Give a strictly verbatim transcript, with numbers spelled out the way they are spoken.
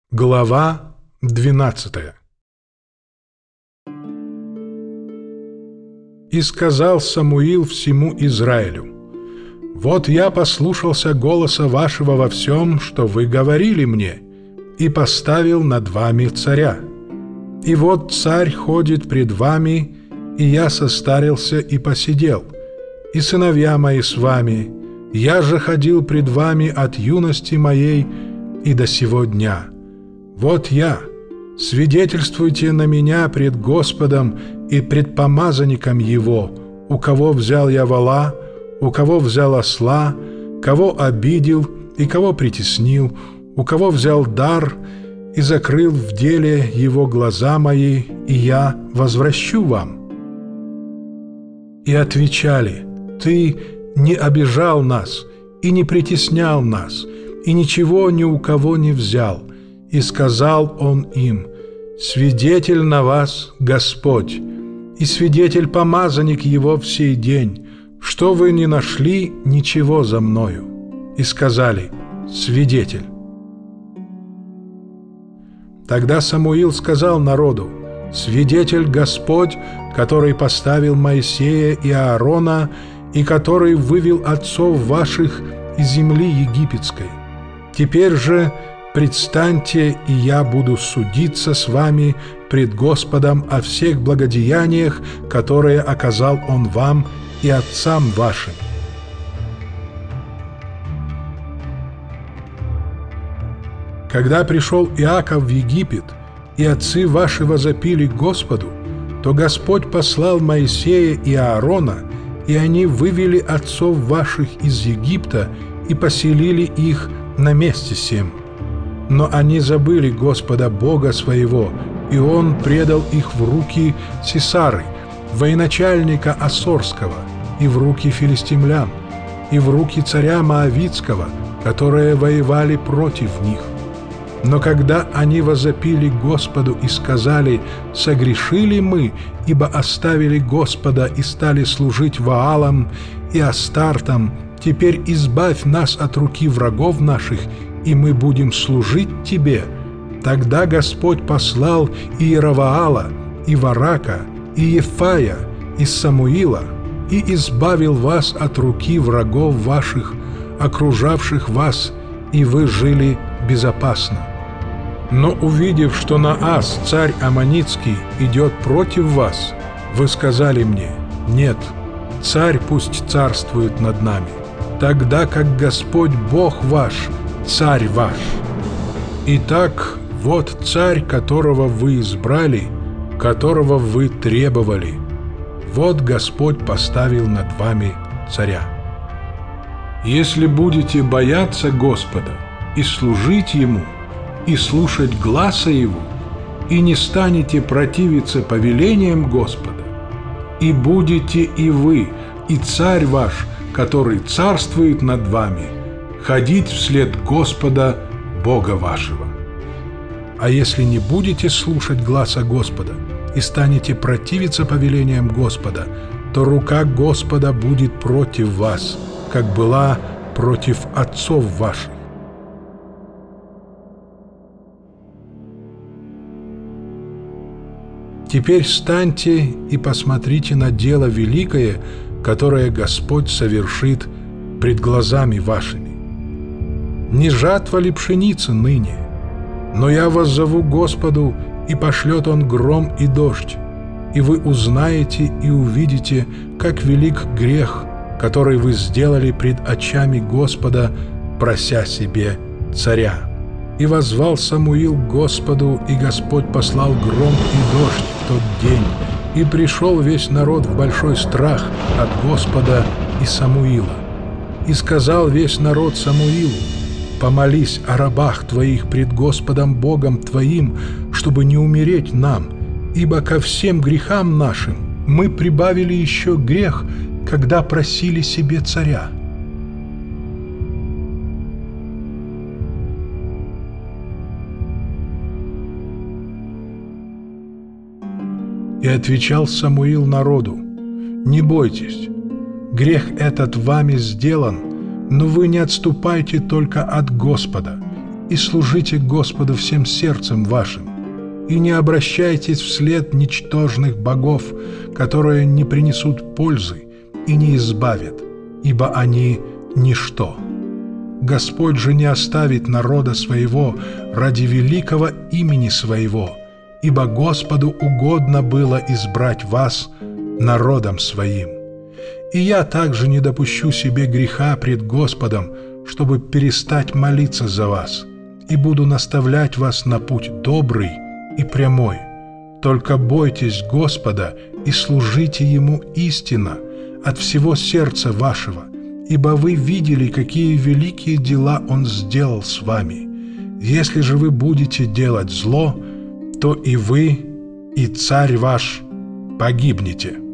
Глава двенадцатая. «И сказал Самуил всему Израилю: вот я послушался голоса вашего во всем, что вы говорили мне, и поставил над вами царя. И вот царь ходит пред вами, и я состарился и посидел, и сыновья мои с вами, я же ходил пред вами от юности моей и до сего дня. Вот я, свидетельствуйте на меня пред Господом и пред помазанником Его, у кого взял я вола, у кого взял осла, кого обидел и кого притеснил, у кого взял дар и закрыл в деле его глаза мои, и я возвращу вам». И отвечали: «Ты не обижал нас и не притеснял нас, и ничего ни у кого не взял». И сказал он им: «Свидетель на вас Господь, и свидетель помазанник Его в сей день, что вы не нашли ничего за мною». И сказали: «Свидетель». Тогда Самуил сказал народу: «Свидетель Господь, который поставил Моисея и Аарона, и который вывел отцов ваших из земли египетской. Теперь же предстаньте, и я буду судиться с вами пред Господом о всех благодеяниях, которые оказал Он вам и отцам вашим». Когда пришел Иаков в Египет, и отцы ваши возопили Господу, то Господь послал Моисея и Аарона, и они вывели отцов ваших из Египта и поселили их на месте сем. Но они забыли Господа Бога своего, и Он предал их в руки Сисары, военачальника Ассорского, и в руки филистимлян, и в руки царя Моавитского, которые воевали против них. Но когда они возопили Господу и сказали: «Согрешили мы, ибо оставили Господа и стали служить Ваалам и Астартам, теперь избавь нас от руки врагов наших, и мы будем служить Тебе», тогда Господь послал и Иераваала, и Варака, и Ефая из Самуила, и избавил вас от руки врагов ваших, окружавших вас, и вы жили безопасно. Но увидев, что Наас, царь Аммонитский, идет против вас, вы сказали мне: «Нет, царь пусть царствует над нами, тогда как Господь Бог ваш, царь ваш». Итак, вот царь, которого вы избрали, которого вы требовали. Вот Господь поставил над вами царя. Если будете бояться Господа и служить Ему, и слушать гласа Его, и не станете противиться повелениям Господа, и будете и вы, и царь ваш, который царствует над вами, ходить вслед Господа Бога вашего. А если не будете слушать гласа Господа и станете противиться повелениям Господа, то рука Господа будет против вас, как была против отцов ваших. Теперь встаньте и посмотрите на дело великое, которое Господь совершит пред глазами вашими. Не жатва ли пшеницы ныне? Но я воззову Господу, и пошлет Он гром и дождь, и вы узнаете и увидите, как велик грех, который вы сделали пред очами Господа, прося себе царя. И воззвал Самуил к Господу, и Господь послал гром и дождь в тот день, и пришел весь народ в большой страх от Господа и Самуила. И сказал весь народ Самуилу: «Помолись о рабах твоих пред Господом Богом твоим, чтобы не умереть нам, ибо ко всем грехам нашим мы прибавили еще грех, когда просили себе царя». И отвечал Самуил народу: «Не бойтесь, грех этот вами сделан, но вы не отступайте только от Господа, и служите Господу всем сердцем вашим, и не обращайтесь вслед ничтожных богов, которые не принесут пользы и не избавят, ибо они ничто. Господь же не оставит народа своего ради великого имени своего, ибо Господу угодно было избрать вас народом своим. И я также не допущу себе греха пред Господом, чтобы перестать молиться за вас, и буду наставлять вас на путь добрый и прямой. Только бойтесь Господа и служите Ему истинно от всего сердца вашего, ибо вы видели, какие великие дела Он сделал с вами. Если же вы будете делать зло, то и вы, и царь ваш погибнете».